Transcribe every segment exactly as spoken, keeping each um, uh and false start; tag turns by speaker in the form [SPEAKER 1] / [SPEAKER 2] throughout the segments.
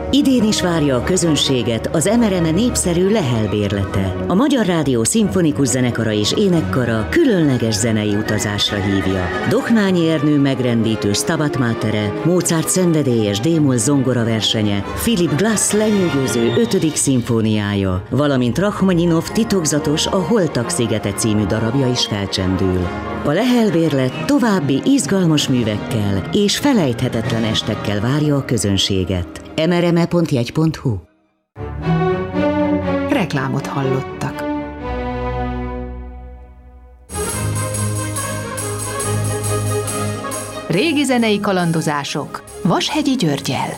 [SPEAKER 1] Idén is várja a közönséget az em er em e népszerű Lehel bérlete. A Magyar Rádió Szimfonikus Zenekara és Énekkara különleges zenei utazásra hívja. Dohnányi Ernő megrendítő Stabat Matere, Mozart szenvedélyes D-moll zongora versenye, Philip Glass lenyűgöző ötödik szimfóniája, valamint Rachmaninov titokzatos A Holtak szigete című darabja is felcsendül. A Lehel bérlet további izgalmas művekkel és felejthetetlen estekkel várja a közönséget. em er em e pont jegy pont hu
[SPEAKER 2] Reklámot hallottak. Régi zenei kalandozások Vashegyi Györggyel.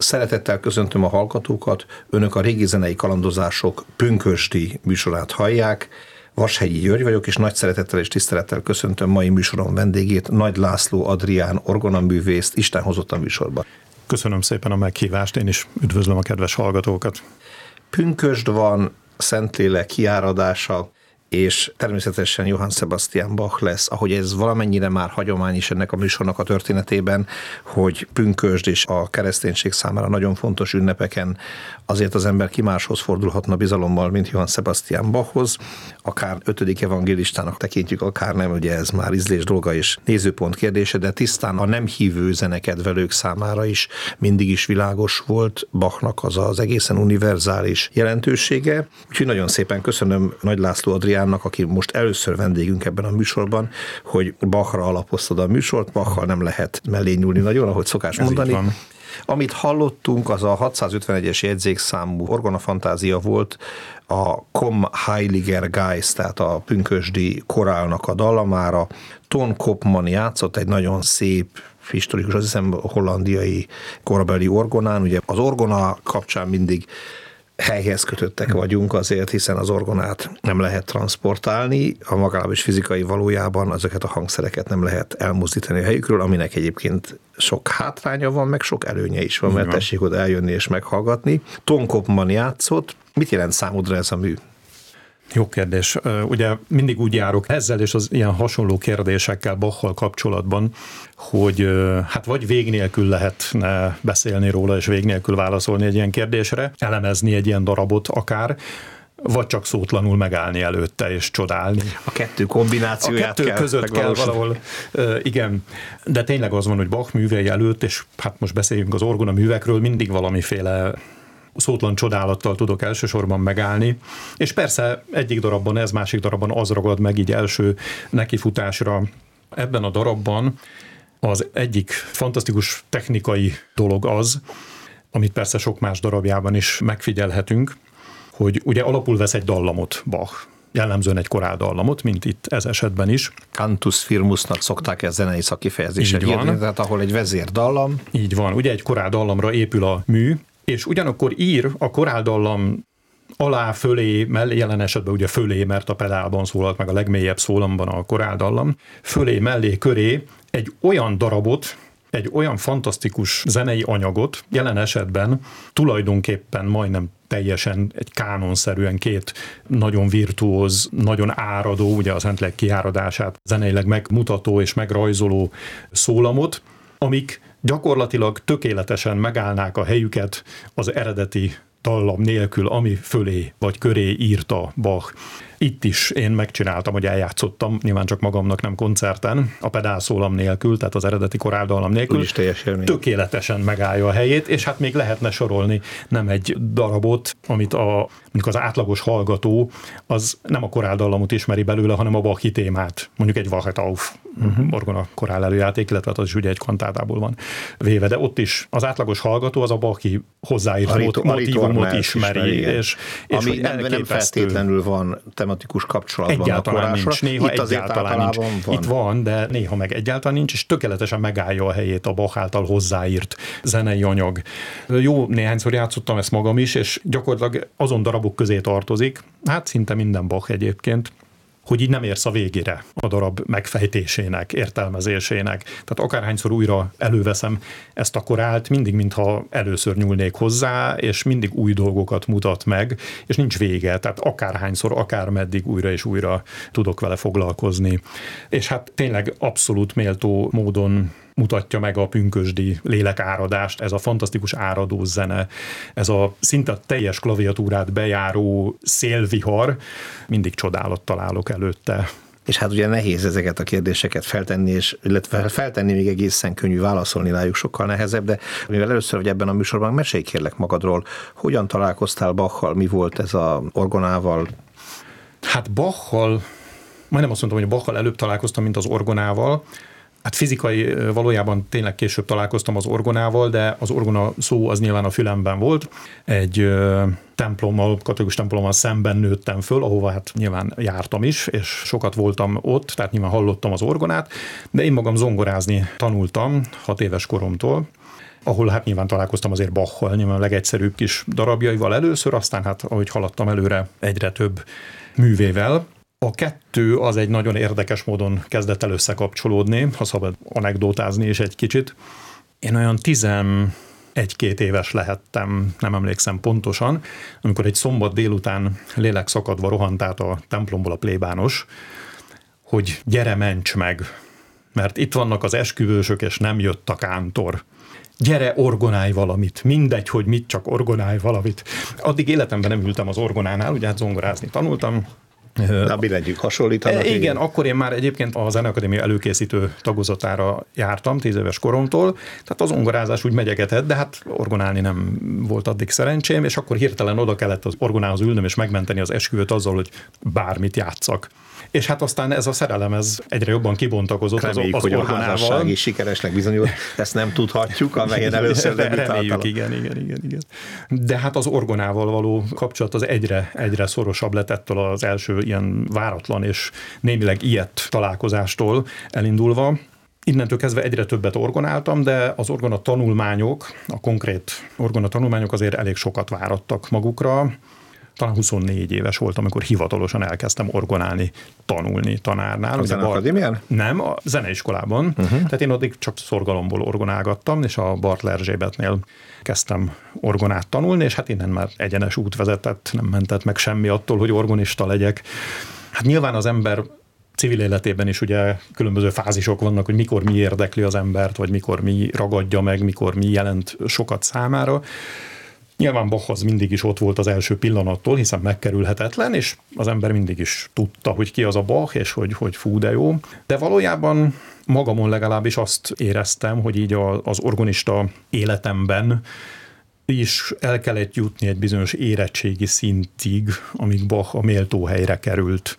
[SPEAKER 3] Szeretettel köszöntöm a hallgatókat, önök a Régi Zenei Kalandozások pünkösdi műsorát hallják. Vashegyi György vagyok, és nagy szeretettel és tisztelettel köszöntöm mai műsorom vendégét, Nagy László Adrián orgonaművészt. Isten hozott a műsorba.
[SPEAKER 4] Köszönöm szépen a meghívást, én is üdvözlöm a kedves hallgatókat.
[SPEAKER 3] Pünkösd van, Szentlélek kiáradása, és természetesen Johann Sebastian Bach lesz, ahogy ez valamennyire már hagyomány is ennek a műsornak a történetében, hogy pünkösd és a kereszténység számára nagyon fontos ünnepeken azért az ember ki máshoz fordulhatna bizalommal, mint Johann Sebastian Bachhoz. Akár ötödik evangélistának tekintjük, akár nem, ugye ez már ízlés dolga és nézőpont kérdése, de tisztán a nem hívő zenekedvelők számára is mindig is világos volt Bachnak az az egészen univerzális jelentősége. Úgyhogy nagyon szépen köszönöm Nagy László Adriánnak, aki most először vendégünk ebben a műsorban, hogy Bachra alapoztad a műsort. Bachal nem lehet mellé nyúlni nagyon, ahogy szokás
[SPEAKER 4] Ez
[SPEAKER 3] mondani. Amit hallottunk, az a hatszázötvenegyes jegyzékszámú orgonafantázia volt, a Komm Heiliger Geist, tehát a pünkösdi korálnak a dallamára. Ton Koopman játszott egy nagyon szép, historikus, azt hiszem hollandiai korabeli orgonán. Ugye az orgona kapcsán mindig helyhez kötöttek vagyunk azért, hiszen az orgonát nem lehet transportálni, a magában is fizikai valójában ezeket a hangszereket nem lehet elmozdítani a helyükről, aminek egyébként sok hátránya van, meg sok előnye is van, mert tessék oda eljönni és meghallgatni. Ton Koopman játszott. Mit jelent számodra ez a mű?
[SPEAKER 4] Jó kérdés. Ugye mindig úgy járok ezzel és az ilyen hasonló kérdésekkel Bachal kapcsolatban, hogy hát vagy vég nélkül lehetne beszélni róla, és vég nélkül válaszolni egy ilyen kérdésre, elemezni egy ilyen darabot akár, vagy csak szótlanul megállni előtte és csodálni.
[SPEAKER 3] A kettő kombinációját
[SPEAKER 4] A kettő
[SPEAKER 3] kell
[SPEAKER 4] között kell valahol, igen. De tényleg az van, hogy Bach művei előtt, és hát most beszéljünk az orgona művekről, mindig valamiféle szótlan csodálattal tudok elsősorban megállni, és persze egyik darabban ez, másik darabban az ragad meg így első nekifutásra. Ebben a darabban az egyik fantasztikus technikai dolog az, amit persze sok más darabjában is megfigyelhetünk, hogy ugye alapul vesz egy dallamot Bach, jellemzően egy koráldallamot, mint itt ez esetben is.
[SPEAKER 3] Cantus firmusnak szokták ezt zenei szakifejezésre írni, tehát ahol egy vezérdallam.
[SPEAKER 4] Így van, ugye egy koráldallamra épül a mű, és ugyanakkor ír a koráldallam alá, fölé, mellé, jelen esetben ugye fölé, mert a pedálban szólalt meg a legmélyebb szólamban a koráldallam, fölé, mellé, köré egy olyan darabot, egy olyan fantasztikus zenei anyagot, jelen esetben tulajdonképpen majdnem teljesen egy kánonszerűen két nagyon virtuóz, nagyon áradó, ugye a Szentlélek kiáradását zeneileg megmutató és megrajzoló szólamot, amik gyakorlatilag tökéletesen megállnák a helyüket az eredeti dallam nélkül, ami fölé vagy köré írta Bach. Itt is én megcsináltam, hogy eljátszottam, nyilván csak magamnak, nem koncerten, a pedálszólam nélkül, tehát az eredeti koráldallam nélkül.
[SPEAKER 3] Úgyis teljes élmény.
[SPEAKER 4] Tökéletesen megállja a helyét, és hát még lehetne sorolni nem egy darabot, amit a, mondjuk az átlagos hallgató, az nem a koráldallamot ismeri belőle, hanem a Bachi témát. Mondjuk egy Wachetauf uh-huh. orgona korál előjáték, illetve az is ugye egy kantátából van véve, de ott is az átlagos hallgató az a Bachi hozzáírt mot- motívumot ismeri. ismeri és, és
[SPEAKER 3] ami nem, nem feltétlenül van tematikus kapcsolatban
[SPEAKER 4] egyáltalán
[SPEAKER 3] a korásra.
[SPEAKER 4] Nincs, néha
[SPEAKER 3] itt
[SPEAKER 4] egyáltalán nincs.
[SPEAKER 3] Van.
[SPEAKER 4] Itt van, de néha meg egyáltalán nincs, és tökéletesen megállja a helyét a Bach által hozzáírt zenei anyag. Jó, néhányszor játszottam ezt magam is, és gyakorlatilag azon darabok közé tartozik, hát szinte minden Bach egyébként, hogy így nem érsz a végére a darab megfejtésének, értelmezésének. Tehát akárhányszor újra előveszem ezt a korált, mindig mintha először nyúlnék hozzá, és mindig új dolgokat mutat meg, és nincs vége. Tehát akárhányszor, akármeddig újra és újra tudok vele foglalkozni. És hát tényleg abszolút méltó módon mutatja meg a pünkösdi lélekáradást, ez a fantasztikus áradó zene, ez a szinte teljes klaviatúrát bejáró szélvihar, mindig csodálat találok előtte.
[SPEAKER 3] És hát ugye nehéz ezeket a kérdéseket feltenni, és illetve feltenni még egészen könnyű, válaszolni rájuk sokkal nehezebb, de mivel először vagy ebben a műsorban, mesélj kérlek magadról, hogyan találkoztál Bachal, mi volt ez a orgonával?
[SPEAKER 4] Hát Bachal, majdnem azt mondtam, hogy Bachal előbb találkoztam, mint az orgonával. Hát fizikai valójában tényleg később találkoztam az orgonával, de az orgona szó az nyilván a fülemben volt. Egy ö, templommal, katolikus templommal szemben nőttem föl, ahova hát nyilván jártam is, és sokat voltam ott, tehát nyilván hallottam az orgonát, de én magam zongorázni tanultam hat éves koromtól, ahol hát nyilván találkoztam azért Bachal, nyilván a legegyszerűbb kis darabjaival először, aztán hát ahogy haladtam előre egyre több művével. A kettő az egy nagyon érdekes módon kezdett el összekapcsolódni, ha szabad anekdotázni is egy kicsit. Én olyan tizenegy-két éves lehettem, nem emlékszem pontosan, amikor egy szombat délután lélek szakadva rohant át a templomból a plébános, hogy gyere, ments meg, mert itt vannak az esküvősök, és nem jött a kántor. Gyere, orgonálj valamit, mindegy, hogy mit, csak orgonálj valamit. Addig életemben nem ültem az orgonánál, ugye hát zongorázni tanultam.
[SPEAKER 3] De mi legyünk hasonlítanak.
[SPEAKER 4] Igen, igen, akkor én már egyébként a Zeneakadémia előkészítő tagozatára jártam, tíz éves koromtól, tehát az zongorázás úgy megyegetett, de hát orgonálni nem volt addig szerencsém, és akkor hirtelen oda kellett az orgonához ülnöm és megmenteni az esküvőt azzal, hogy bármit játszak. És hát aztán ez a szerelem ez egyre jobban kibontakozott.
[SPEAKER 3] Reméljük, az, az hogy orgonával. A házasság is sikeresnek bizonyult, ezt nem tudhatjuk, amelyen először debütáltam.
[SPEAKER 4] Reméljük, igen, igen, igen, igen. De hát az orgonával való kapcsolat az egyre, egyre szorosabb lett ettől az első ilyen váratlan és némileg ilyet találkozástól elindulva. Innentől kezdve egyre többet orgonáltam, de az orgona tanulmányok, a konkrét orgona tanulmányok azért elég sokat várattak magukra. Talán huszonnégy éves voltam, amikor hivatalosan elkezdtem orgonálni, tanulni tanárnál.
[SPEAKER 3] A Zeneakadémián?
[SPEAKER 4] Nem, a zeneiskolában. Uh-huh. Tehát én addig csak szorgalomból orgonálgattam, és a Bartl Erzsébetnél kezdtem orgonát tanulni, és hát innen már egyenes út vezetett, nem mentett meg semmi attól, hogy orgonista legyek. Hát nyilván az ember civil életében is ugye különböző fázisok vannak, hogy mikor mi érdekli az embert, vagy mikor mi ragadja meg, mikor mi jelent sokat számára. Nyilván Bach az mindig is ott volt az első pillanattól, hiszen megkerülhetetlen, és az ember mindig is tudta, hogy ki az a Bach, és hogy, hogy fú, de jó. De valójában magamon legalábbis azt éreztem, hogy így az orgonista életemben is el kellett jutni egy bizonyos érettségi szintig, amíg Bach a méltó helyre került.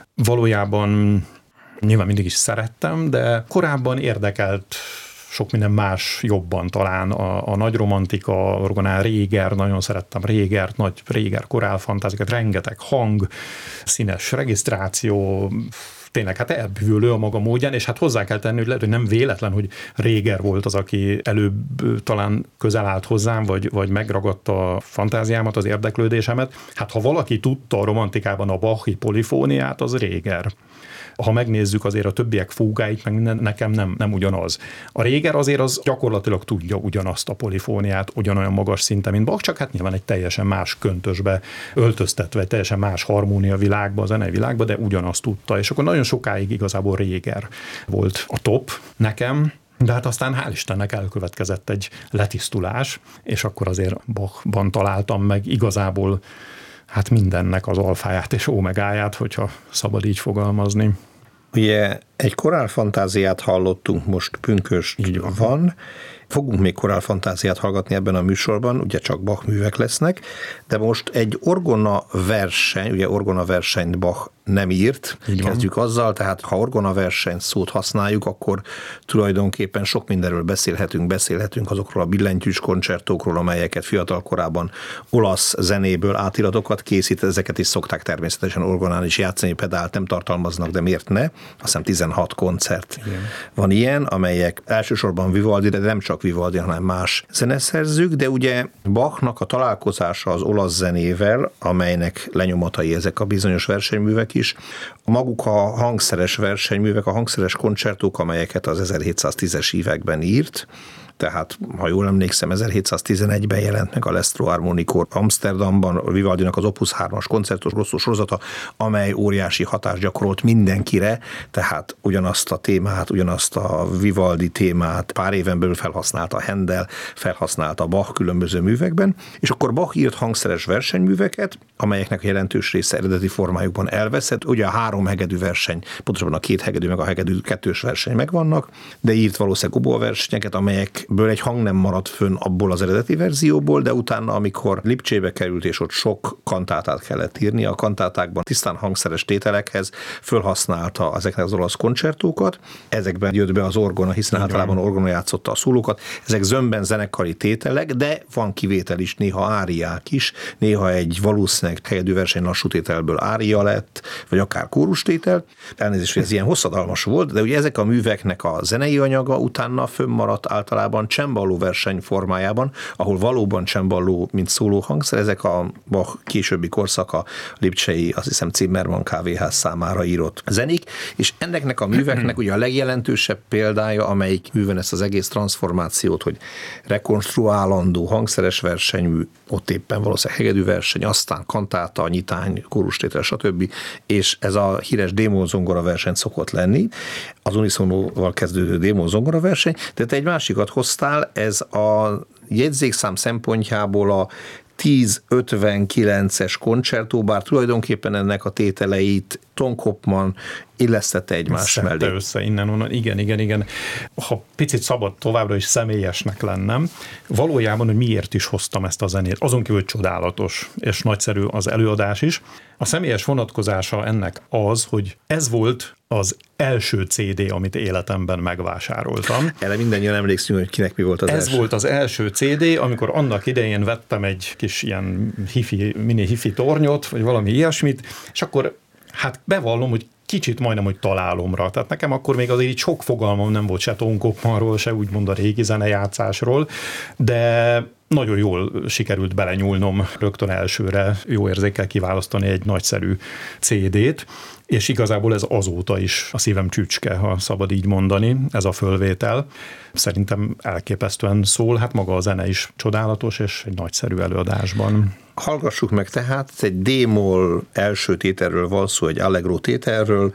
[SPEAKER 4] Valójában nyilván mindig is szerettem, de korábban érdekelt sok minden más jobban talán. A, a nagy romantika, orgonál Réger, nagyon szerettem Régert, nagy Réger korálfantázikat, rengeteg hang, színes regisztráció, tényleg hát elbűvölő a maga módján, és hát hozzá kell tenni, hogy lehet, hogy nem véletlen, hogy Réger volt az, aki előbb talán közel állt hozzám, vagy, vagy megragadta a fantáziámat, az érdeklődésemet. Hát ha valaki tudta a romantikában a Bachi polifóniát, az Réger. Ha megnézzük azért a többiek fúgáit, meg minden, nekem nem, nem ugyanaz. A Réger azért az gyakorlatilag tudja ugyanazt a polifóniát, ugyanolyan magas szinten, mint Bach, csak hát nyilván egy teljesen más köntösbe öltöztetve, egy teljesen más harmónia világba, a zenei világba, de ugyanazt tudta. És akkor nagyon sokáig igazából Réger volt a top nekem, de hát aztán hál' Istennek elkövetkezett egy letisztulás, és akkor azért Bachban találtam meg igazából hát mindennek az alfáját és omegáját, hogyha szabad így fogalmazni.
[SPEAKER 3] Ugye egy korálfantáziát hallottunk, most pünkösd így van. van. Fogunk még korálfantáziát hallgatni ebben a műsorban, ugye csak Bach művek lesznek, de most egy orgona verseny, ugye orgona versenyt Bach nem írt, így kezdjük van. Azzal, tehát ha orgona verseny szót használjuk, akkor tulajdonképpen sok mindenről beszélhetünk, beszélhetünk azokról a billentyűs koncertókról, amelyeket fiatal korában olasz zenéből átiratokat készít, ezeket is szokták természetesen orgonán is játszani, pedált nem tartalmaznak, de miért ne? Azt hiszem tizenhat koncert igen. van ilyen, amelyek elsősorban Vivaldi, de nem csak Vivaldi, hanem más zeneszerzők, de ugye Bachnak a találkozása az olasz zenével, amelynek lenyomatai ezek a bizonyos versenyművek is, maguk a hangszeres versenyművek, a hangszeres koncertók, amelyeket az ezerhétszáztízes években írt, tehát, ha jól emlékszem, ezerhétszáztizenegyben jelent meg a Lestro Harmonikor Amsterdamban, a Vivaldinak az Opus hármas koncertos grosszó sorozata, amely óriási hatást gyakorolt mindenkire, tehát ugyanazt a témát, ugyanazt a Vivaldi témát pár éven belül felhasználta Händel, felhasználta Bach különböző művekben, és akkor Bach írt hangszeres versenyműveket, amelyeknek a jelentős része eredeti formájukban elveszett. Ugye a három hegedű verseny, pontosabban a két hegedű meg a hegedű kettős verseny megvannak, de írt valószínűleg oboaversenyeket, amelyek ből egy hang nem maradt fönn abból az eredeti verzióból, de utána, amikor Lipcsébe került, és ott sok kantátát kellett írni, a kantátákban tisztán hangszeres tételekhez fölhasználta ezeknek az olasz koncertókat. Ezekben jött be az orgona, hiszen igen. általában orgona játszotta a szólókat. Ezek zömben zenekari tételek, de van kivétel is, néha áriák is, néha egy valószínűleg hegedű verseny lassú tételből ária lett, vagy akár kórustétel. Elnézést, hogy ez ilyen hosszadalmas volt, de ugye ezek a műveknek a zenei anyaga utána fönnmaradt általában pontosabban cemballó verseny formájában, ahol valóban cemballó, mint szólóhangszer, ezek a Bach későbbi korszaka, lipcsei, azt hiszem Zimmermann kávéház számára írott zenék, és ennek a műveknek ugye a legjelentősebb példája, amelyik műven ezt az egész transformációt, hogy rekonstruálandó hangszeres versenymű, ott éppen valószínűleg hegedű verseny, aztán kantáta, nyitány, kórustétel, stb. És ez a híres démon-zongora verseny szokott lenni, az uniszonóval kezdődő démon-zongora verseny, de te egy másikat hoztál, ez a jegyzékszám szempontjából a tíz ötvenkilences koncertó, bár tulajdonképpen ennek a tételeit Ton Koopman illesztette egymás
[SPEAKER 4] Szedte
[SPEAKER 3] mellé.
[SPEAKER 4] össze innen, onnan. Igen, igen, igen. Ha picit szabad továbbra is személyesnek lennem, valójában, hogy miért is hoztam ezt a zenét, azon kívül csodálatos és nagyszerű az előadás is. A személyes vonatkozása ennek az, hogy ez volt az első cé dé, amit életemben megvásároltam.
[SPEAKER 3] Erre mindannyian emlékszünk, hogy kinek mi volt az
[SPEAKER 4] Ez
[SPEAKER 3] első.
[SPEAKER 4] volt az első cé dé, amikor annak idején vettem egy kis ilyen hifi, mini hifi tornyot, vagy valami ilyesmit, és akkor hát bevallom, hogy kicsit majdnem, hogy találomra. Tehát nekem akkor még azért így sok fogalmam nem volt se Ton Koopmanról, se úgymond a régi zenejátszásról, de nagyon jól sikerült belenyúlnom rögtön elsőre, jó érzékkel kiválasztani egy nagyszerű cé dét, és igazából ez azóta is a szívem csücske, ha szabad így mondani, ez a fölvétel. Szerintem elképesztően szól, hát maga a zene is csodálatos, és egy nagyszerű előadásban.
[SPEAKER 3] Hallgassuk meg tehát, egy D-moll első tételről van szó, egy allegro tételről,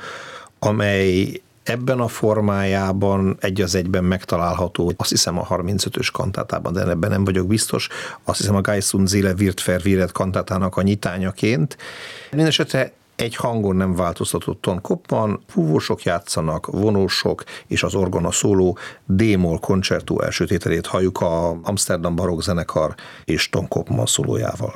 [SPEAKER 3] amely ebben a formájában egy az egyben megtalálható, azt hiszem a harmincötös kantátában, de ebben nem vagyok biztos, azt hiszem a Geist und Seele wird verwirrt kantátának a nyitányaként. Mindenesetre egy hangon nem változtatott Ton Koopman, fúvósok játszanak, vonósok, és az orgona szóló D-moll koncertó első tételét halljuk a Amsterdam Barokk Zenekar és Ton Koopman szólójával.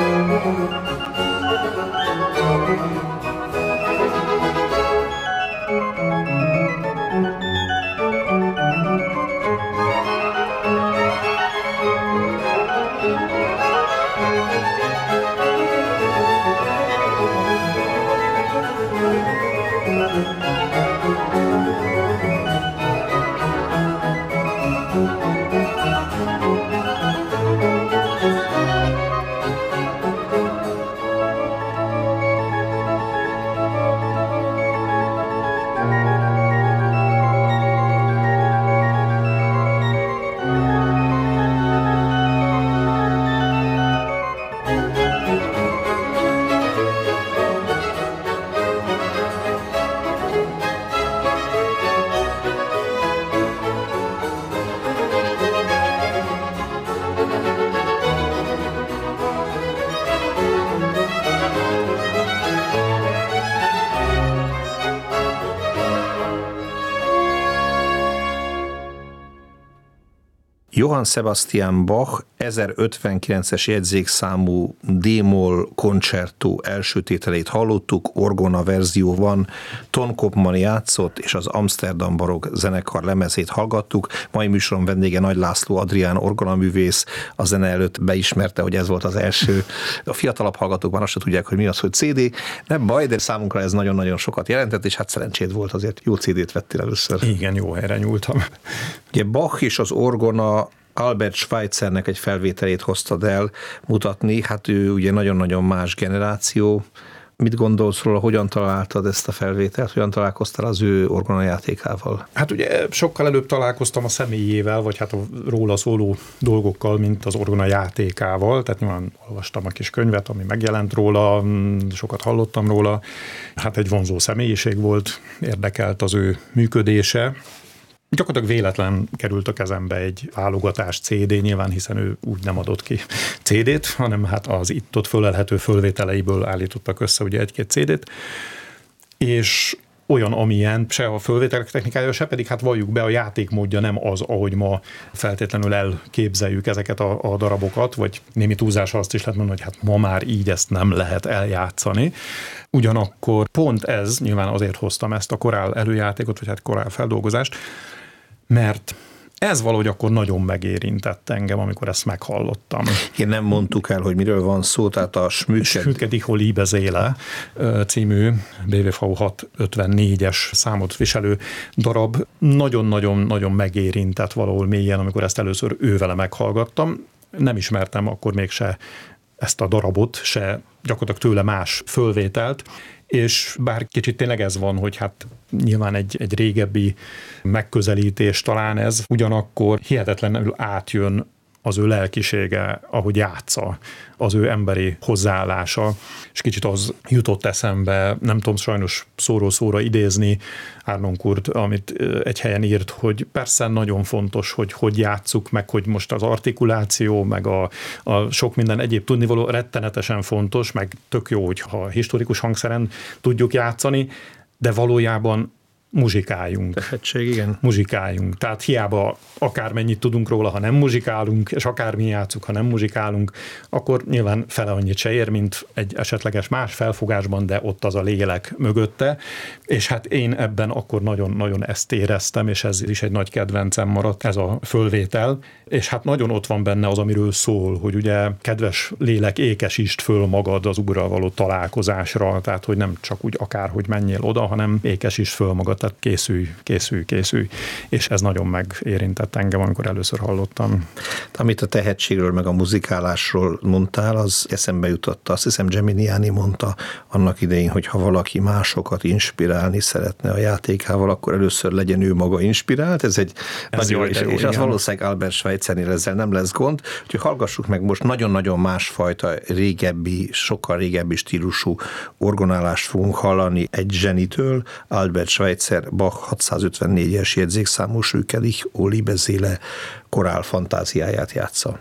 [SPEAKER 3] Johann Sebastian Bach ezerötvenkilences jegyzékszámú D-moll koncertó első tételét hallottuk, orgona verzióban, Ton Koopman játszott, és az Amsterdam Barokk zenekar lemezét hallgattuk. Mai műsoron vendége Nagy László Adrián orgonaművész, a zene előtt beismerte, hogy ez volt az első. A fiatalabb hallgatók már azt se tudják, hogy mi az, hogy cé dé. Nem baj, de számunkra ez nagyon-nagyon sokat jelentett, és hát szerencséd volt, azért jó cé dét vettél először.
[SPEAKER 4] Igen, jó helyre nyúltam.
[SPEAKER 3] Ugye Bach és az orgona Albert Schweitzernek egy felvételét hoztad el mutatni, hát ő ugye nagyon-nagyon más generáció. Mit gondolsz róla, hogyan találtad ezt a felvételt, hogyan találkoztál az ő orgonajátékával?
[SPEAKER 4] Hát ugye sokkal előbb találkoztam a személyével, vagy hát a róla szóló dolgokkal, mint az orgonajátékával, tehát nyilván olvastam a kis könyvet, ami megjelent róla, sokat hallottam róla. Hát egy vonzó személyiség volt, érdekelt az ő működése. Gyakorlatilag véletlen került a kezembe egy válogatás cé dé, nyilván, hiszen ő úgy nem adott ki cé dét, hanem hát az itt-ott fölelhető fölvételeiből állítottak össze ugye egy-két cé dét, és olyan, amilyen se a fölvételek technikája, se pedig hát valljuk be, a játékmódja nem az, ahogy ma feltétlenül elképzeljük ezeket a, a darabokat, vagy némi túlzással azt is lehet mondani, hogy hát ma már így ezt nem lehet eljátszani. Ugyanakkor pont ez, nyilván azért hoztam ezt a korál előjátékot, vagy hát korál feldolgozást, mert ez valahogy akkor nagyon megérintett engem, amikor ezt meghallottam.
[SPEAKER 3] Én nem mondtuk el, hogy miről van szó, tehát a
[SPEAKER 4] Schmücke dich o liebe Seele című bé vé vé hatszázötvennégyes számot viselő darab nagyon-nagyon-nagyon megérintett valahol mélyen, amikor ezt először ővele meghallgattam. Nem ismertem akkor még se ezt a darabot, se gyakorlatilag tőle más fölvételt, és bár kicsit tényleg ez van, hogy hát nyilván egy, egy régebbi megközelítés talán ez, ugyanakkor hihetetlenül átjön az ő lelkisége, ahogy játsza, az ő emberi hozzáállása, és kicsit az jutott eszembe, nem tudom sajnos szóról szóra idézni Arnon Kurt, amit egy helyen írt, hogy persze nagyon fontos, hogy hogy játsszuk, meg hogy most az artikuláció, meg a, a sok minden egyéb tudnivaló rettenetesen fontos, meg tök jó, hogyha historikus hangszeren tudjuk játszani, de valójában muzsikáljunk.
[SPEAKER 3] Tehetség, igen.
[SPEAKER 4] Muzsikáljunk. Tehát hiába akármennyit tudunk róla, ha nem muzsikálunk, és akármi játszuk, ha nem muzsikálunk, akkor nyilván fele annyit se ér, mint egy esetleges más felfogásban, de ott az a lélek mögötte. És hát én ebben akkor nagyon-nagyon ezt éreztem, és ez is egy nagy kedvencem maradt, ez a fölvétel. És hát nagyon ott van benne az, amiről szól, hogy ugye kedves lélek, ékesítsd föl magad az Úrral való találkozásra, tehát hogy nem csak úgy akárhogy menjél oda, hanem ékesítsd föl magad, tehát készülj, készülj, készülj. És ez nagyon megérintett engem, amikor először hallottam.
[SPEAKER 3] Amit a tehetségről, meg a muzikálásról mondtál, az eszembe jutott. Azt hiszem Geminiani mondta annak idején, hogy ha valaki másokat inspirálni szeretne a játékával, akkor először legyen ő maga inspirált. Ez egy ez nagyon, és, és az valószínűleg Albert Schweitzernél ezzel nem lesz gond. Úgyhogy hallgassuk meg most nagyon-nagyon másfajta, régebbi, sokkal régebbi stílusú orgonálást fogunk hallani egy zsenitől, Albert Schweitzer Bach hatszázötvennégyes jegyzékszámú Schmücke dich o liebe Seele korál fantáziáját játsza.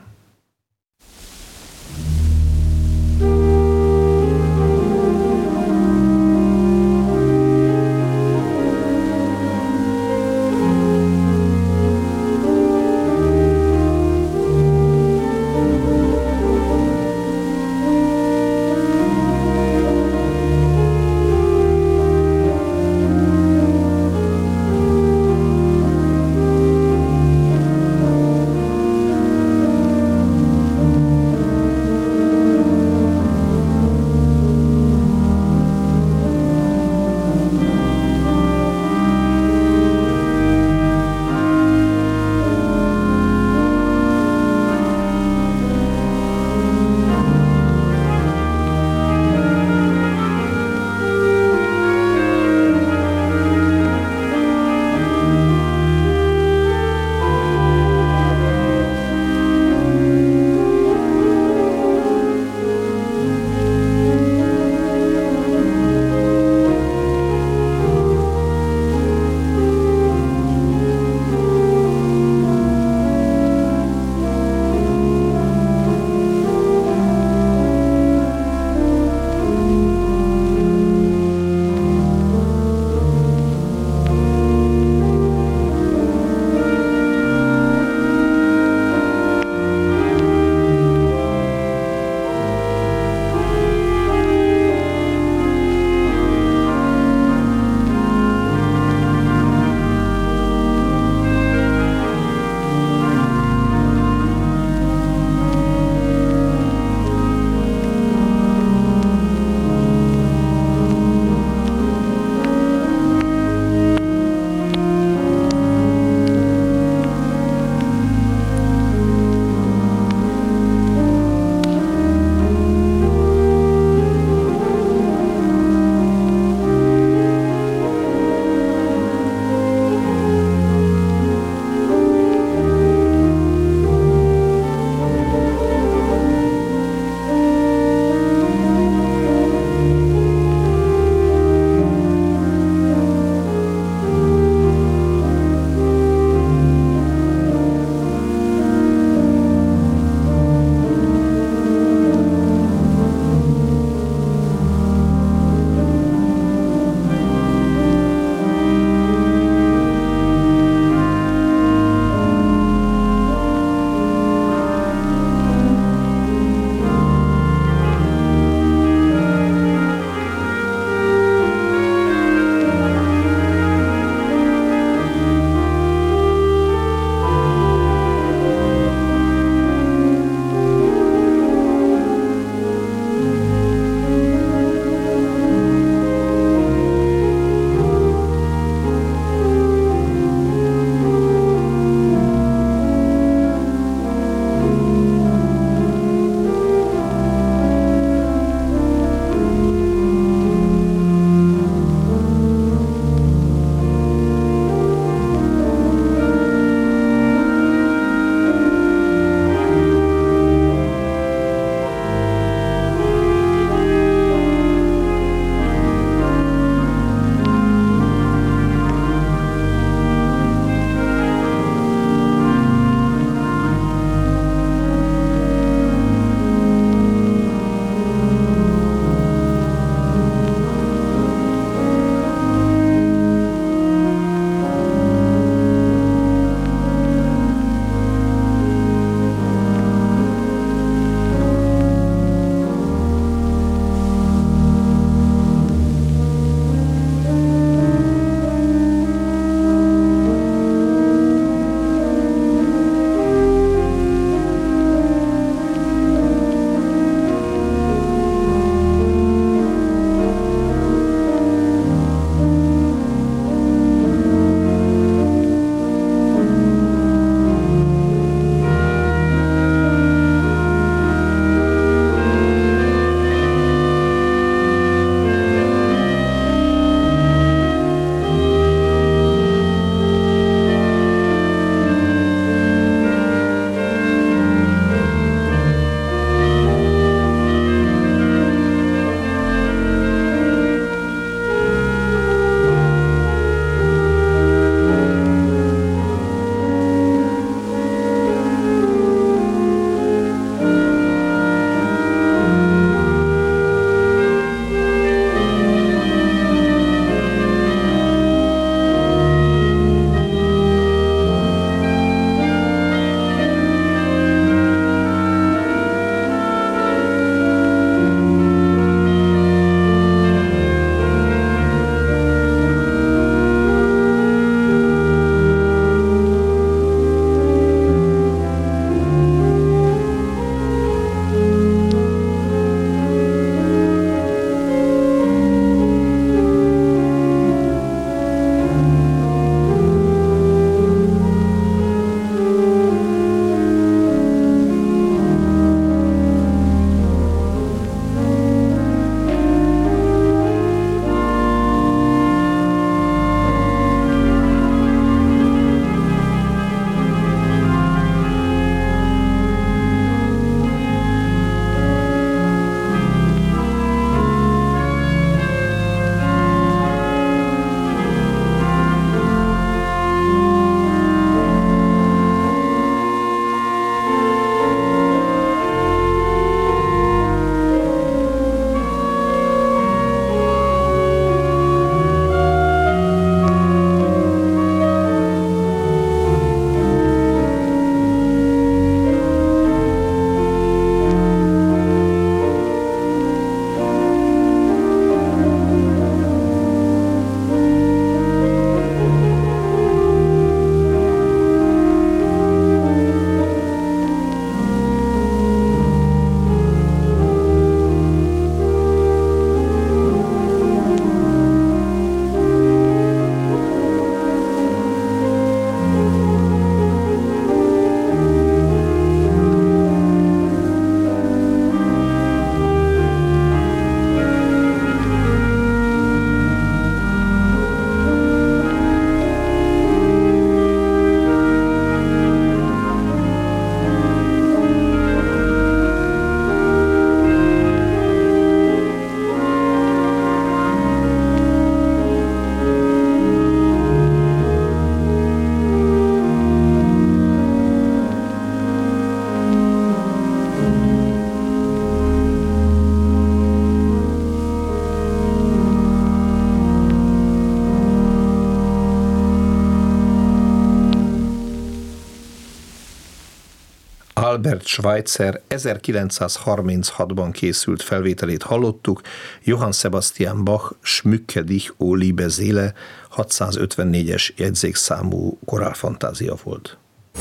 [SPEAKER 3] Albert Schweitzer ezerkilencszázharminchatban készült felvételét hallottuk, Johann Sebastian Bach Schmücke dich, o liebe Seele hatszázötvennégyes jegyzékszámú korálfantázia volt.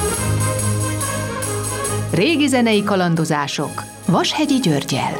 [SPEAKER 2] Régi zenei kalandozások Vashegyi Györggyel.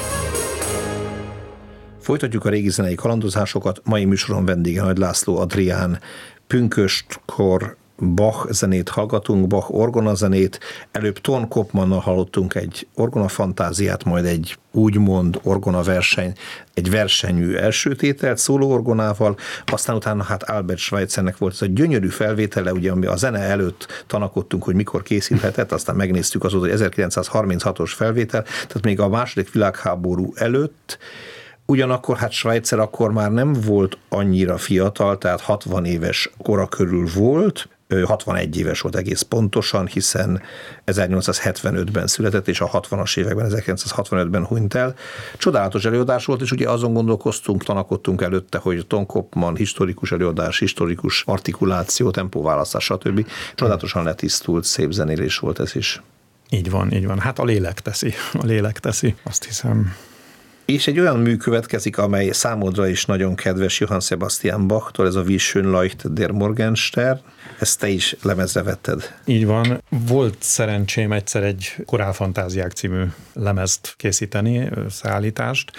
[SPEAKER 3] Folytatjuk a régi zenei kalandozásokat. Mai műsoron vendége Nagy László Adrián, pünköstkor Bach zenét hallgatunk, Bach orgona zenét. Előbb Ton Kopmannal hallottunk egy orgona fantáziát, majd egy úgymond orgona verseny, egy versenyű első tételt szóló orgonával, aztán utána hát Albert Schweitzernek volt ez a gyönyörű felvétele, ugye ami a zene előtt tanakodtunk, hogy mikor készülhetett, aztán megnéztük azóta, hogy ezerkilencszázharminchatos felvétel, tehát még a második világháború előtt. Ugyanakkor hát Schweitzer akkor már nem volt annyira fiatal, tehát hatvan éves kora körül volt, hatvanegy éves volt egész pontosan, hiszen ezernyolcszázhetvenötben született, és a hatvanas években, ezerkilencszázhatvanötben hunyt el. Csodálatos előadás volt, és ugye azon gondolkoztunk, tanakodtunk előtte, hogy Ton Kopmann historikus előadás, historikus artikuláció, tempóválasztás, stb. Csodálatosan letisztult, szép zenélés volt ez is.
[SPEAKER 4] Így van, így van. Hát a lélek teszi, a lélek teszi, azt hiszem.
[SPEAKER 3] És egy olyan mű következik, amely számodra is nagyon kedves Johann Sebastian Bachtól, ez a Wie schön leuchtet der Morgenstern. Ezt te is lemezre vetted.
[SPEAKER 4] Így van. Volt szerencsém egyszer egy Korálfantáziák című lemezt készíteni, szállítást,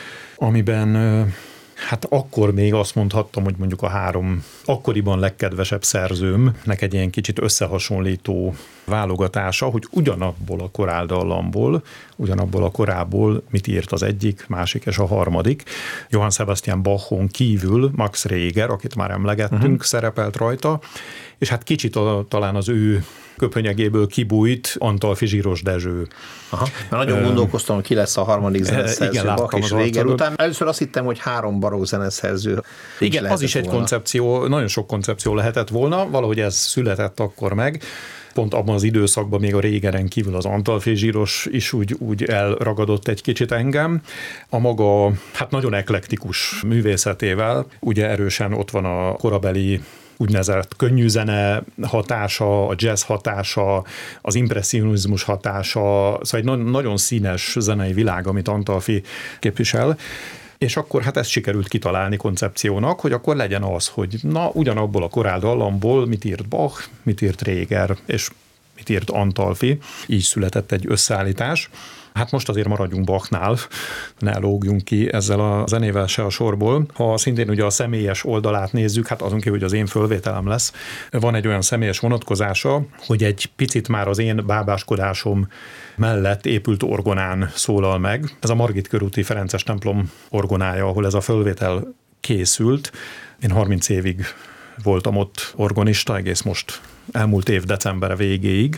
[SPEAKER 4] amiben hát akkor még azt mondhattam, hogy mondjuk a három akkoriban legkedvesebb szerzőmnek egy ilyen kicsit összehasonlító válogatása, hogy ugyanabból a koráldallamból, ugyanabból a korából mit írt az egyik, másik és a harmadik. Johann Sebastian Bachon kívül Max Reger, akit már emlegettünk, uh-huh. szerepelt rajta, és hát kicsit a, talán az ő köpönyegéből kibújt Antalfi Zsíros Dezső.
[SPEAKER 3] Aha, mert nagyon gondolkoztam, hogy ki lesz a harmadik zeneszerző, Bach és Reger után. Először azt hittem, hogy három barokk zeneszerző.
[SPEAKER 4] Igen, az is egy volna. koncepció, nagyon sok koncepció lehetett volna, valahogy ez született akkor meg. Pont abban az időszakban még a Regeren kívül az Antalfi Zsíros is úgy, úgy elragadott egy kicsit engem. A maga, hát nagyon eklektikus művészetével, ugye erősen ott van a korabeli úgynevezett könnyű zene hatása, a jazz hatása, az impresszionizmus hatása, szóval egy nagyon színes zenei világ, amit Antalfi képvisel. És akkor hát ezt sikerült kitalálni koncepciónak, hogy akkor legyen az, hogy na, ugyanabból a koráldallamból mit írt Bach, mit írt Reger, és mit írt Antalfi. Így született egy összeállítás. Hát most azért maradjunk Bachnál, ne lógjunk ki ezzel a zenével se a sorból. Ha szintén ugye a személyes oldalát nézzük, hát azon kívül, hogy az én fölvételem lesz, van egy olyan személyes vonatkozása, hogy egy picit már az én bábáskodásom mellett épült orgonán szólal meg. Ez a Margit körúti Ferences templom orgonája, ahol ez a fölvétel készült. Én harminc évig voltam ott orgonista, egész most elmúlt év december végéig,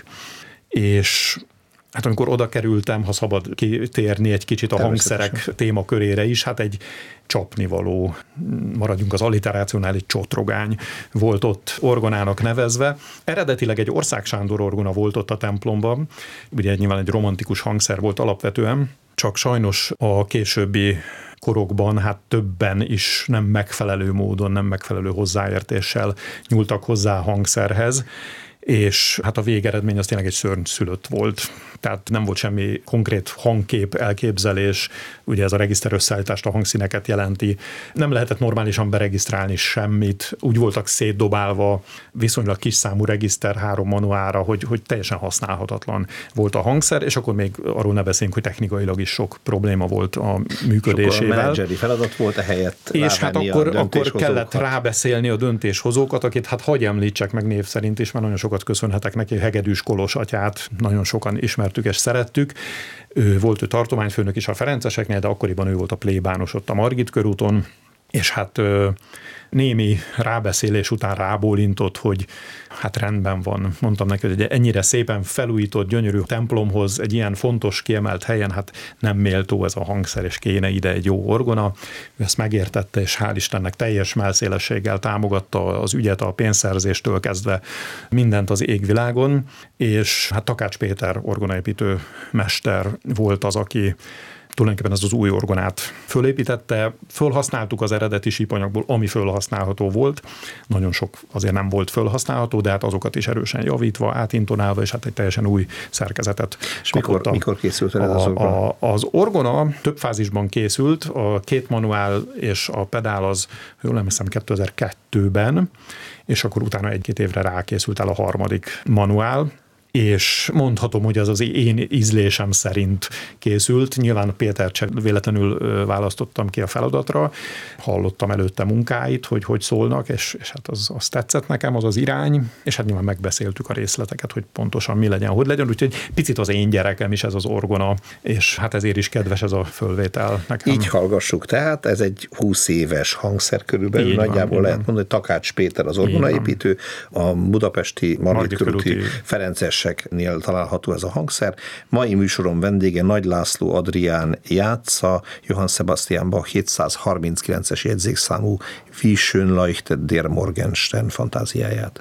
[SPEAKER 4] és hát amikor oda kerültem, ha szabad kitérni egy kicsit a hangszerek témakörére is, hát egy csapnivaló, maradjunk az alliterációnál, egy csotrogány volt ott orgonának nevezve. Eredetileg egy Ország Sándor orgona volt ott a templomban, ugye nyilván egy romantikus hangszer volt alapvetően, csak sajnos a későbbi korokban hát többen is nem megfelelő módon, nem megfelelő hozzáértéssel nyúltak hozzá a hangszerhez, és hát a végeredmény az tényleg egy szörnyszülött volt. Tehát nem volt semmi konkrét hangkép, elképzelés, ugye ez a regiszter összeállítást, a hangszíneket jelenti. Nem lehetett normálisan beregisztrálni semmit, úgy voltak szétdobálva viszonylag kis számú regiszter három manuára, hogy, hogy teljesen használhatatlan volt a hangszer, és akkor még arról ne beszéljünk, hogy technikailag is sok probléma volt a működésével.
[SPEAKER 3] Sokkal menedzseri feladat volt ehelyett.
[SPEAKER 4] És hát akkor, akkor kellett rábeszélni a döntéshozókat, akit hát hagy említsek meg név szerint is, mert nagyon sokat köszönhetek neki, Hegedűs Kolos atyát, nagyon sokan ismertük és szerettük. Ő volt ő tartományfőnök is a ferenceseknél, de akkoriban ő volt a plébános ott a Margit körúton, és hát némi rábeszélés után rábólintott, hogy hát rendben van. Mondtam neki, hogy egy ennyire szépen felújított, gyönyörű templomhoz, egy ilyen fontos, kiemelt helyen, hát nem méltó ez a hangszer, és kéne ide egy jó orgona. Ő ezt megértette, és hál' Istennek teljes mellszélességgel támogatta az ügyet, a pénzszerzéstől kezdve mindent az égvilágon, és hát Takács Péter orgonaépítő mester volt az, aki tulajdonképpen ez az új orgonát fölépítette. Fölhasználtuk az eredeti sípanyagból, ami fölhasználható volt. Nagyon sok azért nem volt fölhasználható, de hát azokat is erősen javítva, átintonálva, és hát egy teljesen új szerkezetet
[SPEAKER 3] és mikor, mikor készült el ez az orgona?
[SPEAKER 4] A, az orgona több fázisban készült, a két manuál és a pedál az, jól nem hiszem, kétezer-kettőben, és akkor utána egy-két évre rákészült el a harmadik manuál, és mondhatom, hogy az az én ízlésem szerint készült. Nyilván Pétert sem véletlenül választottam ki a feladatra, hallottam előtte munkáit, hogy hogy szólnak, és, és hát az, az tetszett nekem, az az irány, és hát nyilván megbeszéltük a részleteket, hogy pontosan mi legyen, hogy legyen, úgyhogy picit az én gyerekem is ez az orgona, és hát ezért is kedves ez a fölvétel nekem.
[SPEAKER 3] Így hallgassuk, tehát ez egy húsz éves hangszer körülbelül, így nagyjából van, lehet mondani, hogy Takács Péter az orgonaépítő, a budapesti Margit körúti Ferences nél található ez a hangszer. Mai műsorom vendége Nagy László Adrián játsza Johann Sebastian Bach hétszázharminckilences jegyzékszámú Wie schön leuchtet der Morgenstern fantáziáját.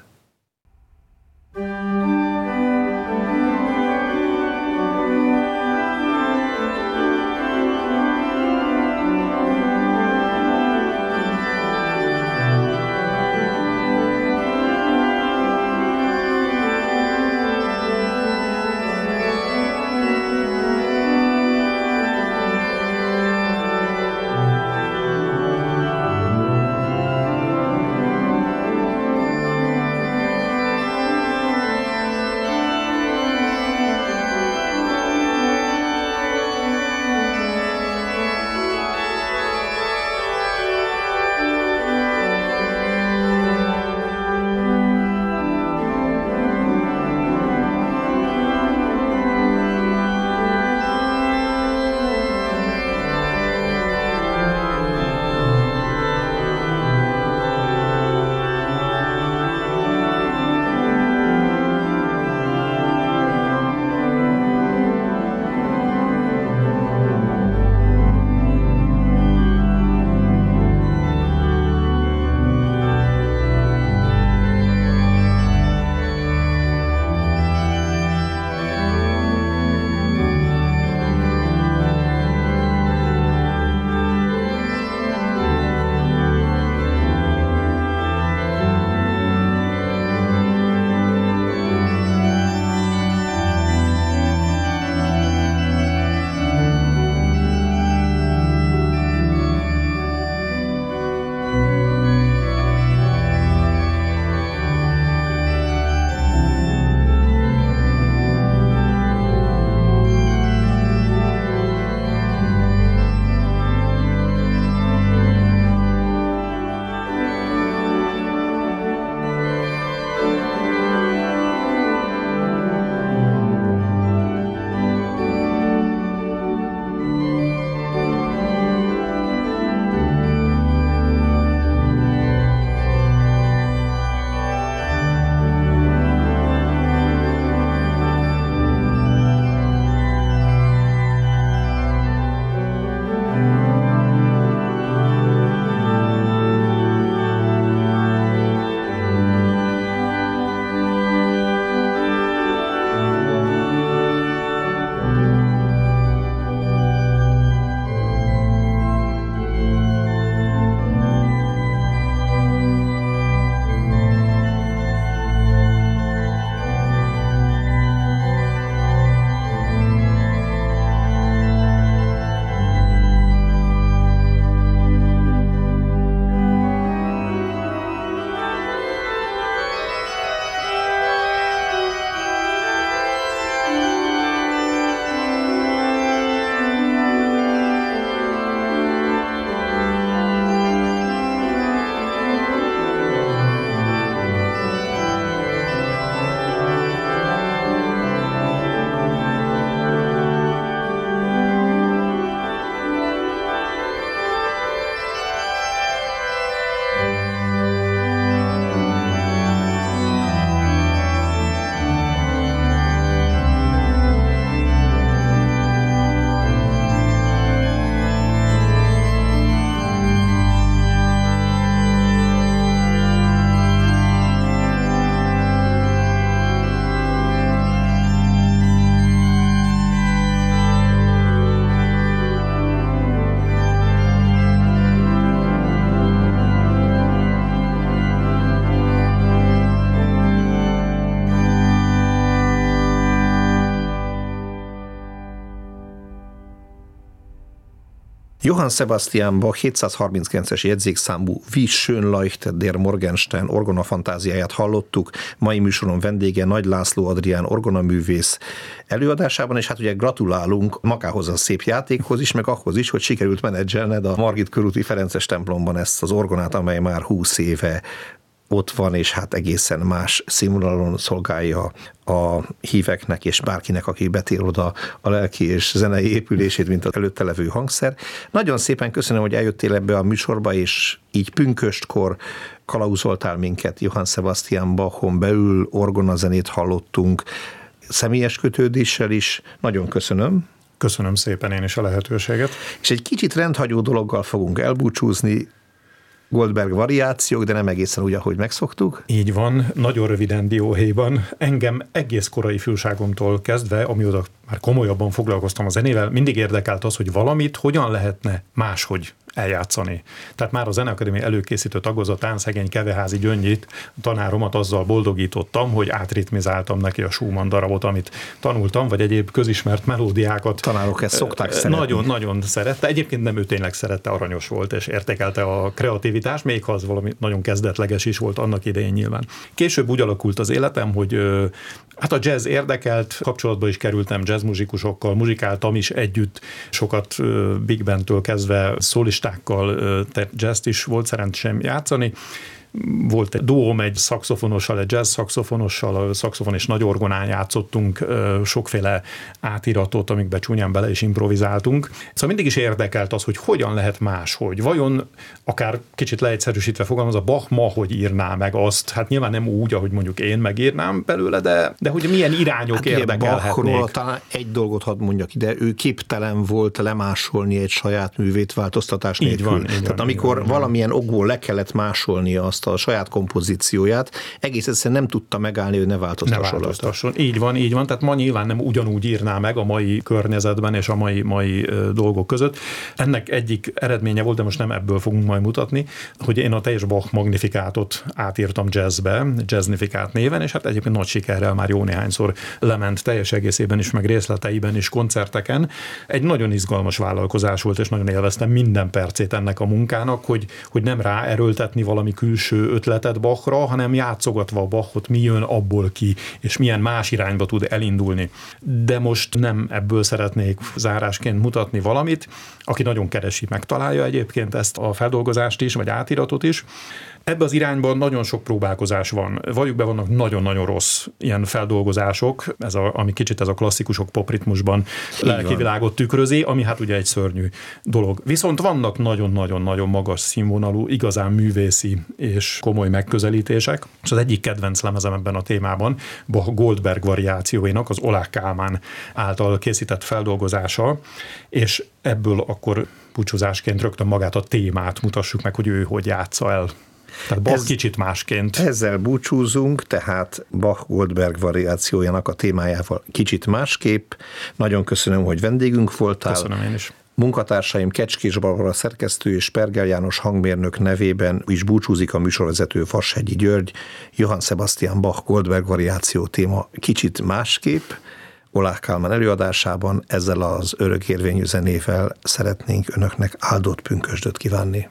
[SPEAKER 3] Johann Sebastian Bach hétszázharminckilences jegyzékszámú Wie schön leuchtet der Morgenstern orgona fantáziáját hallottuk. Mai műsoron vendége Nagy László Adrián orgonaművész előadásában, és hát ugye gratulálunk magához a szép játékhoz is, meg ahhoz is, hogy sikerült menedzselned a Margit körúti Ferences templomban ezt az orgonát, amely már húsz éve ott van, és hát egészen más színvonalon szolgálja a híveknek és bárkinek, aki betér oda a lelki és zenei épülését, mint az előtte levő hangszer. Nagyon szépen köszönöm, hogy eljöttél ebbe a műsorba, és így pünköstkor kalauzoltál minket Johann Sebastian Bachon belül, orgonazenét hallottunk, személyes kötődéssel is. Nagyon köszönöm.
[SPEAKER 4] Köszönöm szépen én is a lehetőséget.
[SPEAKER 3] És egy kicsit rendhagyó dologgal fogunk elbúcsúzni, Goldberg variációk, de nem egészen úgy, ahogy megszoktuk.
[SPEAKER 4] Így van, nagyon röviden dióhéjban. Engem egész korai ifjúságomtól kezdve, amióta már komolyabban foglalkoztam a zenével, mindig érdekelt az, hogy valamit hogyan lehetne máshogy eljátszani. Tehát már a Zeneakadémia előkészítő tagozatán szegény Keveházi Gyöngyit, tanáromat azzal boldogítottam, hogy átritmizáltam neki a Schumann darabot, amit tanultam, vagy egyéb közismert melódiákat.
[SPEAKER 3] Tanárok ezt szokták szeretni.
[SPEAKER 4] Nagyon-nagyon szerette. Egyébként nem ő tényleg szerette, aranyos volt, és értékelte a kreativitást, még ha az valami nagyon kezdetleges is volt annak idején nyilván. Később úgy alakult az életem, hogy hát a jazz érdekelt, kapcsolatba is kerültem jazzmuzsikusokkal, muzsikáltam is együtt, sokat big bandtől kezdve szólistákkal, tehát jazzt is volt szerencsém játszani. Volt egy duóm, egy szaxofonossal, egy jazz szaxofonossal, a szaxofon és nagy orgonán játszottunk sokféle átiratot, amikbe csúnyán bele is improvizáltunk. Szóval mindig is érdekelt az, hogy hogyan lehet máshogy. Vajon akár kicsit leegyszerűsítve fogalmazva, Bach ma hogy írná meg azt, hát nyilván nem úgy, ahogy mondjuk én megírnám belőle, de, de hogy milyen irányok hát érdekelhetnék.
[SPEAKER 3] Bachról talán egy dolgot hadd mondjak ide, ő képtelen volt lemásolni egy saját művét változtatás nélkül.
[SPEAKER 4] Így van, így
[SPEAKER 3] Tehát
[SPEAKER 4] van,
[SPEAKER 3] amikor
[SPEAKER 4] így van,
[SPEAKER 3] valamilyen okból le kellett másolnia azt a saját kompozícióját, egész egyszerűen nem tudta megállni, hogy ne változtasson.
[SPEAKER 4] Ne változtasson. Így van, így van. Tehát ma nyilván nem ugyanúgy írná meg a mai környezetben és a mai, mai dolgok között. Ennek egyik eredménye volt, de most nem ebből fogunk majd mutatni, hogy én a teljes Bach magnifikátot átírtam jazzbe, jazznifikát néven, és hát egyébként nagy sikerrel már jó néhányszor lement teljes egészében is, meg részleteiben is koncerteken. Egy nagyon izgalmas vállalkozás volt, és nagyon élveztem minden percét ennek a munkának, hogy, hogy nem ráerőltetni valami külső ötletet Bachra, hanem játszogatva a Bachot, mi jön abból ki, és milyen más irányba tud elindulni. De most nem ebből szeretnék zárásként mutatni valamit, aki nagyon keresi, megtalálja egyébként ezt a feldolgozást is, vagy átiratot is. Ebben az irányban nagyon sok próbálkozás van. Valljuk be, vannak nagyon-nagyon rossz ilyen feldolgozások, ez a, ami kicsit ez a klasszikusok popritmusban lelkivilágot tükrözi, ami hát ugye egy szörnyű dolog. Viszont vannak nagyon-nagyon-nagyon magas színvonalú, igazán művészi és komoly megközelítések. És az egyik kedvenc lemezem ebben a témában Bach Goldberg variációinak, az Oláh Kálmán által készített feldolgozása, és ebből akkor búcsúzásként rögtön magát a témát mutassuk meg, hogy ő hogy játsza el. Tehát Bach Ez, kicsit másként.
[SPEAKER 3] Ezzel búcsúzunk, tehát Bach Goldberg variációjának a témájával kicsit másképp. Nagyon köszönöm, hogy vendégünk voltál.
[SPEAKER 4] Köszönöm én is.
[SPEAKER 3] Munkatársaim Kecskés Barbara szerkesztő és Pergel János hangmérnök nevében is búcsúzik a műsorvezető Vashegyi György. Johann Sebastian Bach Goldberg variáció téma kicsit másképp. Oláh Kálmán előadásában ezzel az örökérvényű zenével szeretnénk önöknek áldott pünkösdöt kívánni.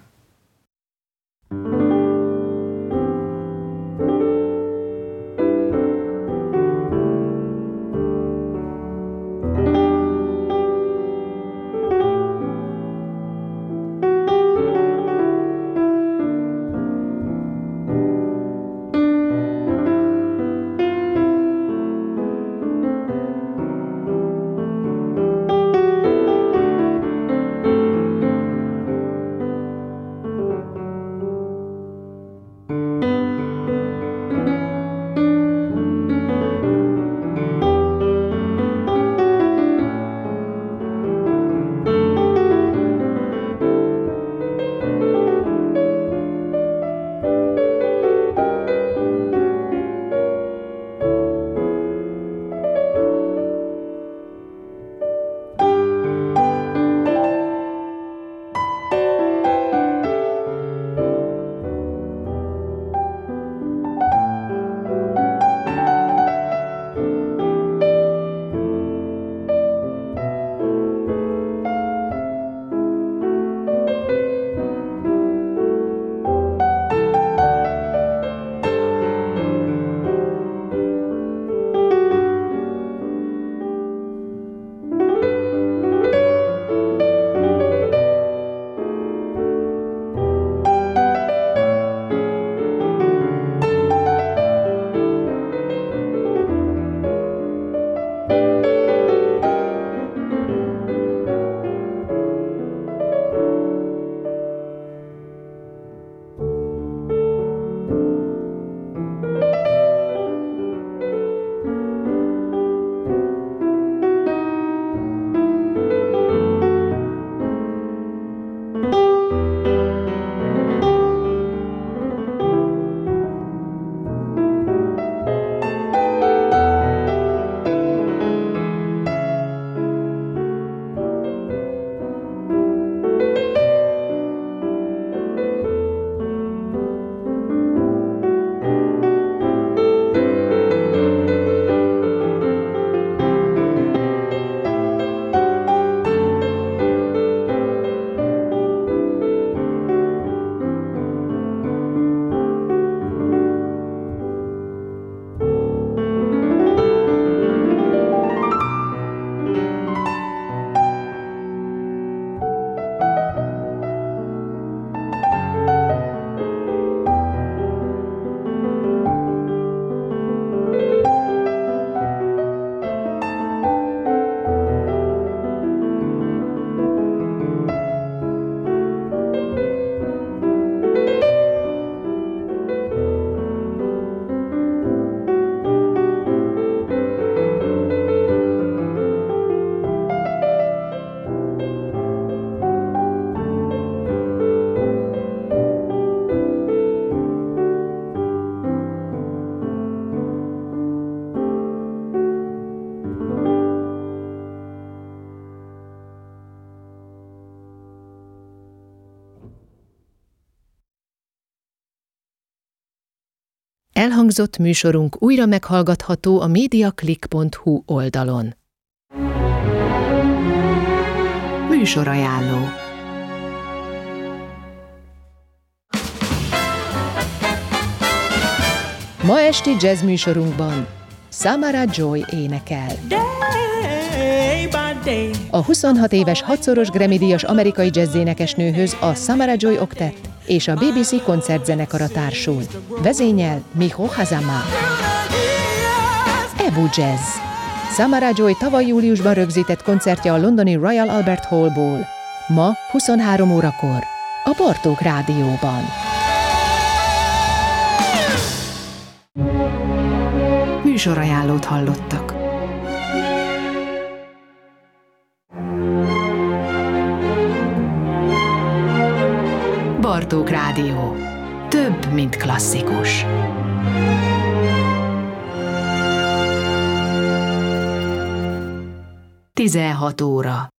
[SPEAKER 2] Elhangzott műsorunk újra meghallgatható a mediaclick pont hu oldalon. Műsorajánló. Ma esti jazz műsorunkban Samara Joy énekel. A huszonhat éves hatszoros Grammy-díjas amerikai jazzénekesnőhöz a Samara Joy Octet és a bé bé cé koncertzenekara társul. Vezényel Miho Hazama. Ebu Jazz. Samara Joy tavaly júliusban rögzített koncertje a londoni Royal Albert Hallból. Ma huszonhárom órakor a Bartók Rádióban. Műsorajánlót hallottak. Bartók Rádió. Több, mint klasszikus. tizenhat óra.